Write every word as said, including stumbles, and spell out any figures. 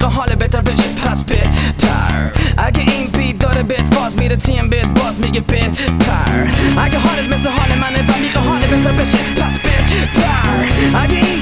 میخوا حال بهتر بشه پس بت پر. اگه این بیت داره بهت فاز میره تیم بهت باز میگه بت پر. اگه حالت مثل حال منه و میخوا حال بهتر بشه پس بت پر. اگه این